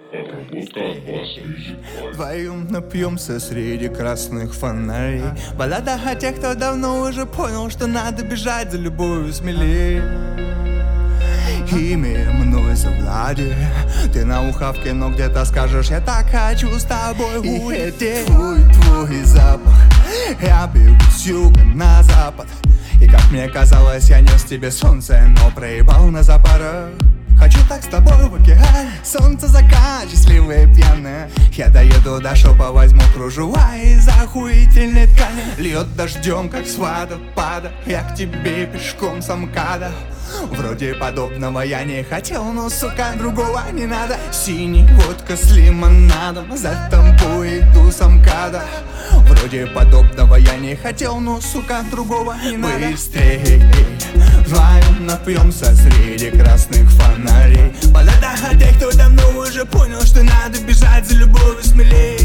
Вдвоем напьемся среди красных фонарей. Баллада о тех, кто давно уже понял, что надо бежать за любовью смелее. Имя мной завлади. Ты на ухавке, но где-то скажешь: я так хочу с тобой улететь. Твой запах. Я бегу с юга на запад. И как мне казалось, я нес тебе солнце, но проебал на запорах. Хочу так с тобой в океане. Солнце закат, счастливые пьяные. Я доеду до шопа, возьму кружева из охуительной ткани. Льет дождем, как с водопада. Я к тебе пешком с МКАДа. Вроде подобного я не хотел, но, сука, другого не надо. Синий водка с лимонадом, за тобой иду с МКАДа. Вроде подобного я не хотел, но, сука, другого не надо. Быстрее, вдвоем напьемся среди красных фонарей. Баллада о тех, кто давно уже понял, что надо бежать за любовью смелее.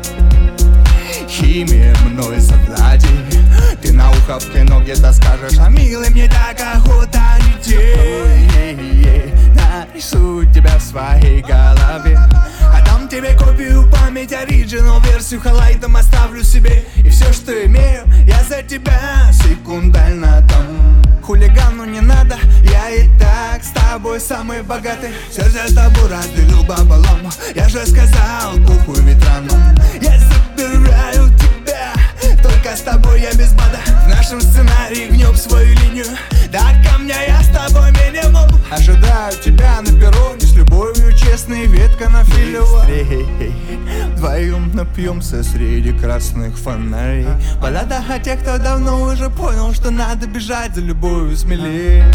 Химия мной завлади. Ты на ухавке, но где-то скажешь: а милый, мне так охота детей. Нарисую тебя в своей голове. Отдам тебе копию памяти, оригинал версию хайлайтом оставлю себе. И все, что имею, я за тебя секундально там. Хулигану не надо, я и так с тобой самый богатый. Сердце с тобой разделю пополам. Я же сказал, похуй ветраном. Я забираю тебя, только с тобой я без бада. В нашем сценарии гнем свою линию. До камня я с тобой минимум. Ожидаю тебя на перроне с любовью, честный ветка на филево. Вдвоем напьемся среди красных фонарей. Баллада о тех, кто давно уже понял, что надо бежать за любовью смелее.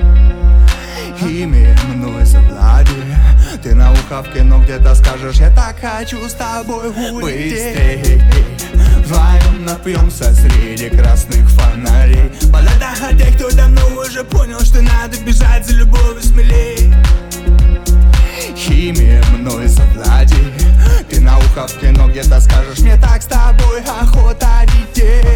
Имя мной завлади. Ты на ухавке, но где-то скажешь: я так хочу с тобой улететь. Быстрее, вдвоем напьемся среди красных фонарей. Баллада о тех, кто давно уже понял, что надо бежать за любовью смелее. Химия мной завлади. Ты на ухавке, но где-то скажешь: мне так с тобой охота детей.